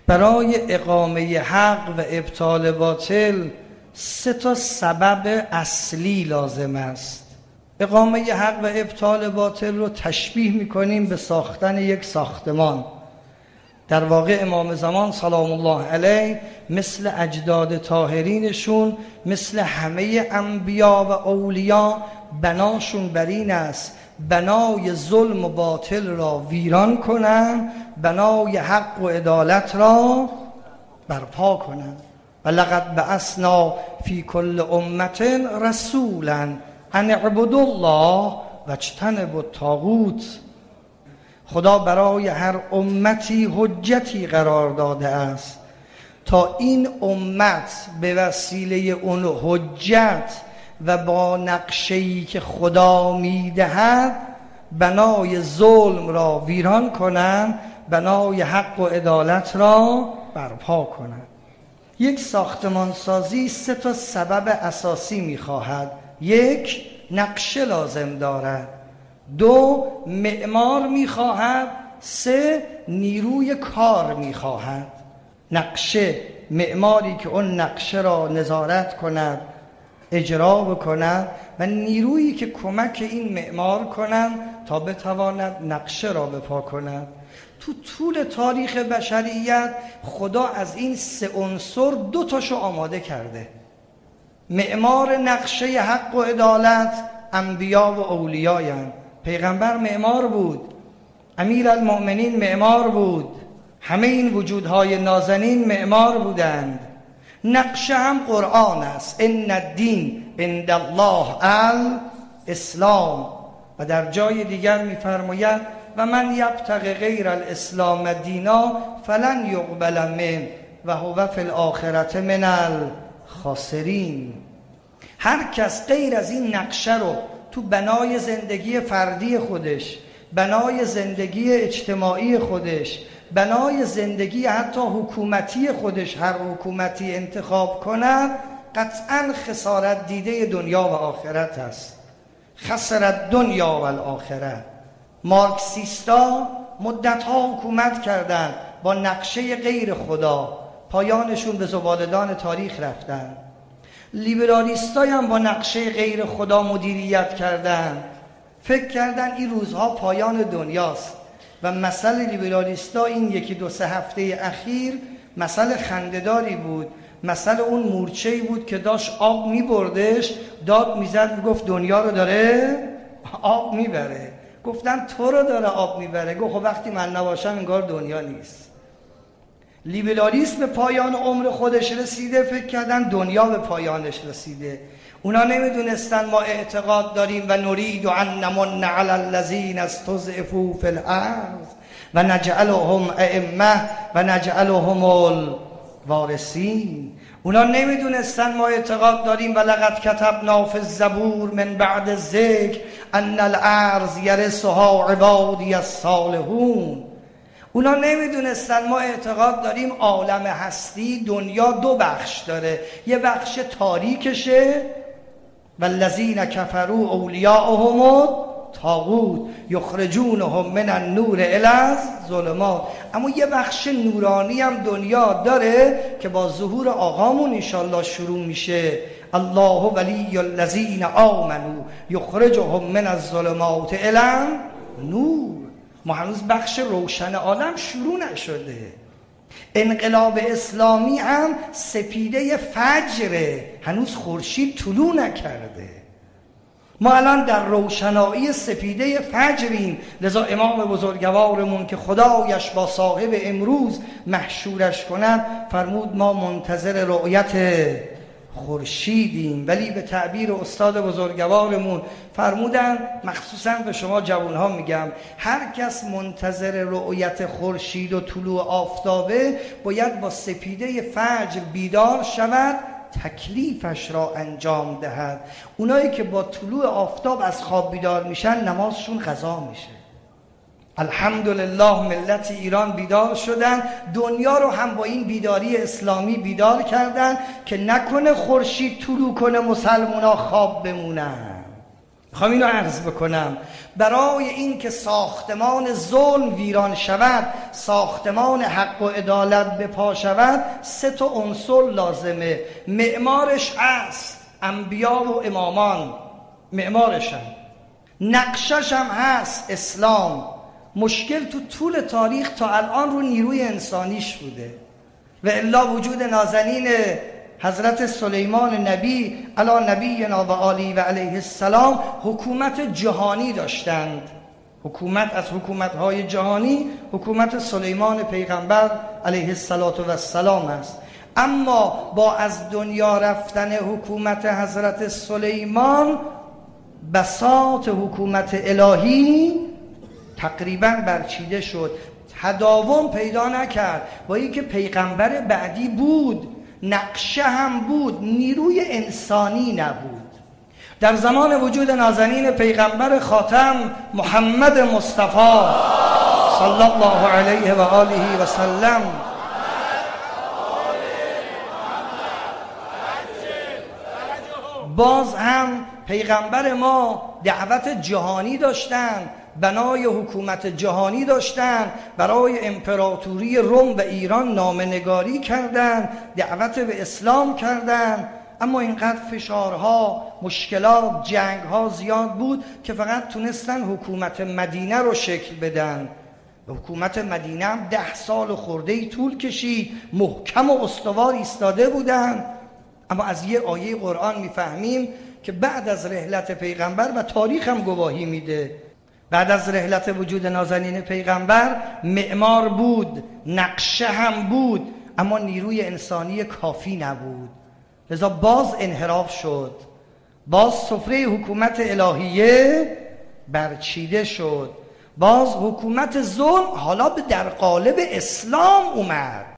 برای اقامه حق و ابطال باطل 3 سبب اصلی لازم است. اقامه حق و ابطال باطل رو تشبیه میکنیم به ساختن یک ساختمان. در واقع امام زمان سلام الله علیه مثل اجداد طاهرینشون، مثل همه انبیا و اولیا، بناشون بر این است بنای ظلم و باطل را ویران کنن، بنای حق و عدالت را برپا کنن. و لقد بعثنا فی کل امة رسولا ان اعبدوا الله واجتنبوا الطاغوت. خدا برای هر امتی حجتی قرار داده است تا این امت به وسیله اون حجت و با نقشه‌ای که خدا میدهد بنای ظلم را ویران کنند، بنای حق و عدالت را برپا کنند. یک ساختمان سازی 3 سبب اساسی میخواهد. 1 نقشه لازم دارد، 2 معمار میخواهد، 3 نیروی کار میخواهد. نقشه، معماری که اون نقشه را نظارت کند، اجرا بکند، و نیرویی که کمک این معمار کنند تا بتواند نقشه را بپا کند. تو طول تاریخ بشریت خدا از این 3 عنصر 2 تاشو آماده کرده. معمار نقشه حق و عدالت انبیا و اولیایند. پیغمبر معمار بود، امیرالمؤمنین معمار بود، همه این وجودهای نازنین معمار بودند. نقشه هم قرآن است. ان الدین عند الله الاسلام. و در جای دیگر می‌فرماید و من یبتغی غیر الاسلام دینا فلن یقبل منه و هو فی الآخرة من الخاسرین. هر کس غیر از این نقشه رو تو بنای زندگی فردی خودش، بنای زندگی اجتماعی خودش، بنای زندگی حتی حکومتی خودش، هر حکومتی انتخاب کند، قطعا خسارت دیده دنیا و آخرت است. خسرت دنیا و الاخره. مارکسیستا مدتها حکومت کردند با نقشه غیر خدا، پایانشون به زبالدان تاریخ رفتن. لیبرالیستای هم با نقشه غیر خدا مدیریت کردن، فکر کردن این روزها پایان دنیاست. و مثل لیبرالیستا این 1-2-3 هفته اخیر مثل خنده‌داری بود. مثل اون مورچه‌ای بود که داشت آب می‌بردش، داد می‌زد میگفت دنیا رو داره آب میبره. گفتن تو رو داره آب میبره. گفت خب وقتی من نباشم انگار دنیا نیست. لیبرالیسم به پایان عمر خودش رسیده، فکر کردن دنیا به پایانش رسیده. اونا نمیدونستن ما اعتقاد داریم و نرید ان نمن علی الذین استضعفوا فی الارض و نجعلهم ائمه و نجعلهم الوارثین. اونا نمیدونستن ما اعتقاد داریم و لقد کتبنا فی الزبور من بعد الذکر ان الارض یرثها عبادی الصالحون. اونا نمیدونستن ما اعتقاد داریم عالم هستی دنیا 2 بخش داره، یه بخش تاریکشه والذین کفروا اولیاءهم الطاغوت یخرجونهم من النور الی الظلمات. اما یه بخش نورانی هم دنیا داره که با ظهور آقامون انشالله شروع میشه. الله ولی الذین آمنوا یخرجهم من الظلمات الی النور. ما هنوز بخش روشن عالم شروع نشده. انقلاب اسلامی هم سپیده فجره، هنوز خورشید طلوع نکرده. ما الان در روشنایی سپیده فجریم. لذا امام بزرگوارمون که خدایش با صاحب امروز محشورش کند فرمود ما منتظر رؤیت خورشیدیم. ولی به تعبیر استاد بزرگوارمون فرمودن، مخصوصا به شما جوانها میگم، هر کس منتظر رؤیت خورشید و طلوع آفتابه باید با سپیده فجر بیدار شود، تکلیفش را انجام دهد. اونایی که با طلوع آفتاب از خواب بیدار میشن نمازشون قضا میشه. الحمدلله ملت ایران بیدار شدن، دنیا رو هم با این بیداری اسلامی بیدار کردن که نکنه خورشید طلوع کنه مسلمونا خواب بمونن. میخوام اینو عرض بکنم. برای این که ساختمان ظلم ویران شود، ساختمان حق و عدالت به پا شود، 3 عنصر لازمه. معمارش هست انبیا و امامان، معمارش هم، نقشش هم هست اسلام. مشکل تو طول تاریخ تا الان رو نیروی انسانیش بوده. و الا وجود نازنین حضرت سلیمان نبی علی نبینا و آله و علیه السلام حکومت جهانی داشتند. حکومت از حکومت‌های جهانی حکومت سلیمان پیغمبر علیه السلام است. اما با از دنیا رفتن حکومت حضرت سلیمان، بساط حکومت الهی تقریبا برچیده شد، تداوم پیدا نکرد. با اینکه پیغمبر بعدی بود، نقشه هم بود، نیروی انسانی نبود. در زمان وجود نازنین پیغمبر خاتم محمد مصطفی صلی الله علیه و آله و سلم، باز هم پیغمبر ما دعوت جهانی داشتن، بنای حکومت جهانی داشتن، برای امپراتوری روم و ایران نامه‌نگاری کردن، دعوت به اسلام کردن. اما اینقدر فشارها، مشکلات، جنگها زیاد بود که فقط تونستن حکومت مدینه رو شکل بدن. حکومت مدینه هم 10 سال خرده‌ای طول کشید، محکم و استوار ایستاده بودن. اما از یه آیه قرآن میفهمیم که بعد از رحلت پیغمبر، و تاریخ هم گواهی میده، بعد از رحلت وجود نازنین پیغمبر معمار بود، نقشه هم بود، اما نیروی انسانی کافی نبود. لذا باز انحراف شد، باز سفره حکومت الهیه برچیده شد، باز حکومت ظلم حالا در قالب اسلام اومد.